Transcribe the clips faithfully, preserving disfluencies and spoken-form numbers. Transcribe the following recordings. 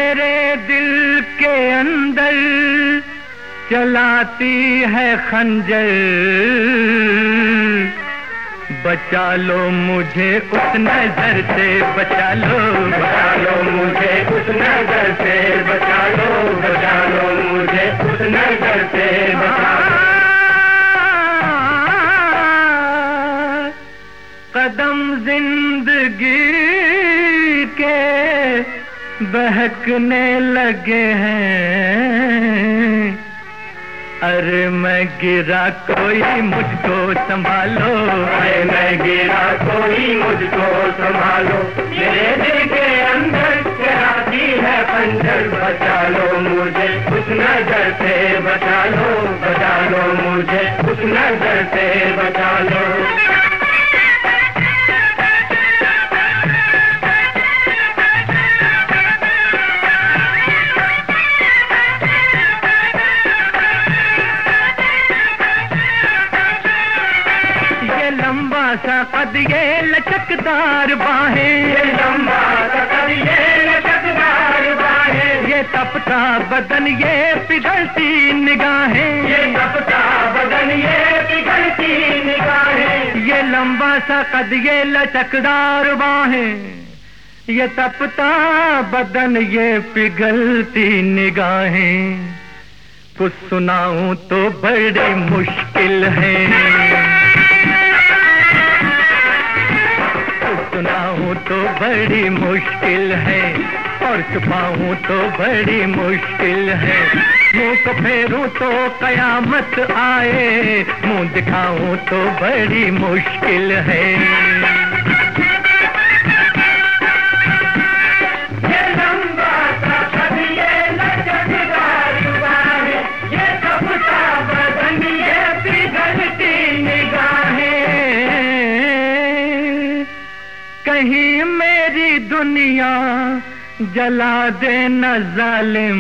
मेरे दिल के अंदर चलाती है खंजर, बचा लो मुझे उस नजर से, बचा लो बचा लो मुझे उस नजर से, बचा लो बचा लो मुझे उस नजर से, बचा लो। कदम जिंदगी के बहकने लगे हैं, अरे मैं गिरा कोई मुझको संभालो, अरे मैं गिरा कोई मुझको संभालो। मेरे दिल के अंदर चलाती है खंजर, बचा लो मुझे उस नजर से, बचा लो बचा लो मुझे उस नजर से, बचा लो। सा कद ये लचकदार बाहें, ये लंबा सा कद ये लचकदार बाहें, ये तपता बदन ये पिघलती निगाहें, ये तपता बदन ये पिघलती निगाहें, ये लंबा सा कद ये लचकदार बाहें, ये तपता बदन ये पिघलती निगाहें। कुछ सुनाऊं तो बड़ी मुश्किल है, सुनाऊं तो बड़ी मुश्किल है, और छुपाऊं तो बड़ी मुश्किल है। मुंह को फेरूं तो कयामत आए, मुंह दिखाऊं तो बड़ी मुश्किल है। ये लंबा सा कद ये लचकदार बाहें, ये तपता बदन ये पिघलती निगाहें। कहीं मेरी दुनिया जला दे न जालिम,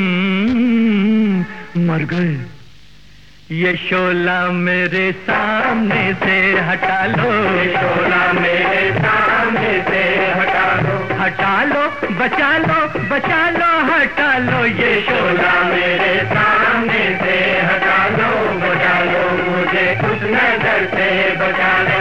मर गए ये शोला मेरे सामने से हटा लो, ये शोला मेरे सामने से हटा लो, हटा लो बचा लो बचा लो हटा लो, ये शोला मेरे सामने से हटा लो, बचा लो मुझे उस नजर से, बचा लो।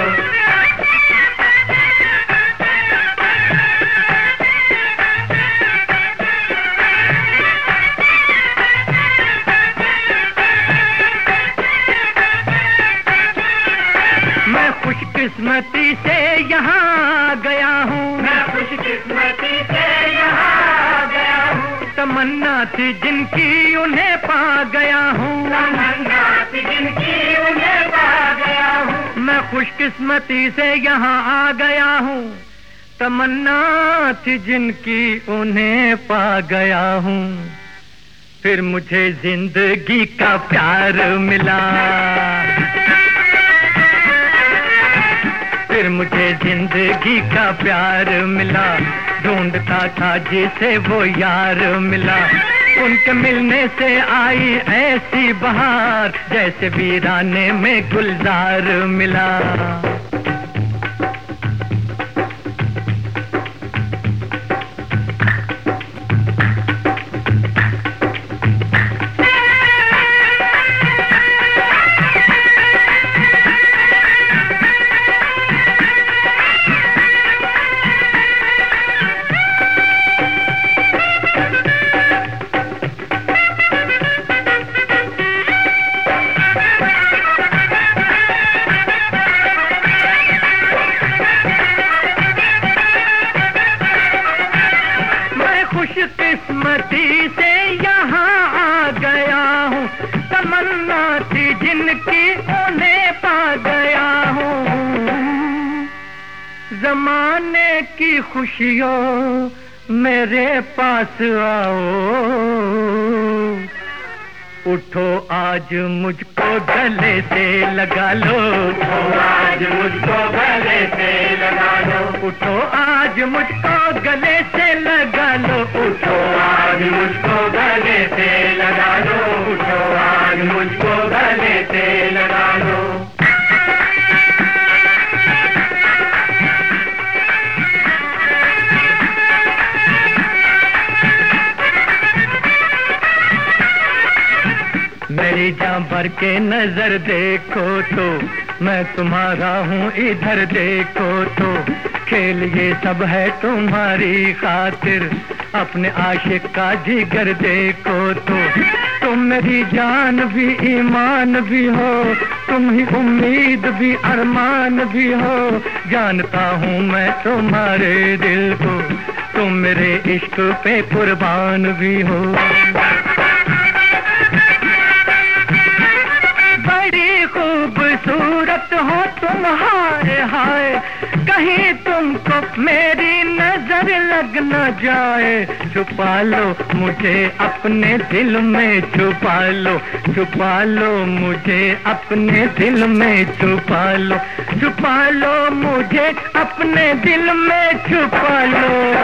खुशकिस्मती से यहाँ आ गया हूँ, मैं खुशकिस्मती से यहाँ आ गया हूँ, तमन्ना थी जिनकी उन्हें पा गया हूँ, तमन्ना थी जिनकी उन्हें पा गया हूँ। मैं खुशकिस्मती से यहाँ आ गया हूँ, तमन्ना थी जिनकी उन्हें पा गया हूँ। फिर मुझे जिंदगी का प्यार मिला, फिर मुझे जिंदगी का प्यार मिला, ढूंढता था जिसे वो यार मिला। उनके मिलने से आई ऐसी बहार, जैसे वीराने में गुलजार मिला। किस्मती से यहाँ आ गया हूँ, तमन्ना थी जिनकी उन्हें पा गया हूँ। जमाने की खुशियों मेरे पास आओ, उठो आज मुझको गले से लगा लो, उठो आज मुझको गले से लगा लो, उठो आज मुझको गले से लगा लो, उठो आज मुझको गले से लगा लो, उठो आज मुझको गले से लगा लो। मेरी जान भर के नजर देखो तो मैं तुम्हारा हूँ, इधर देखो तो खेल ये सब है तुम्हारी खातिर, अपने आशिक का जिगर देखो तो तुम मेरी जान भी ईमान भी हो, तुम ही उम्मीद भी अरमान भी हो। जानता हूँ मैं तुम्हारे दिल को, तुम मेरे इश्क पे कुर्बान भी हो। बड़ी खूबसूरत हो तुम, हाय हाय कहीं तुमको मेरी नजर लग न जाए। छुपा लो मुझे अपने दिल में, छुपा लो छुपा लो मुझे अपने दिल में, छुपा लो छुपा लो मुझे अपने दिल में, छुपा लो।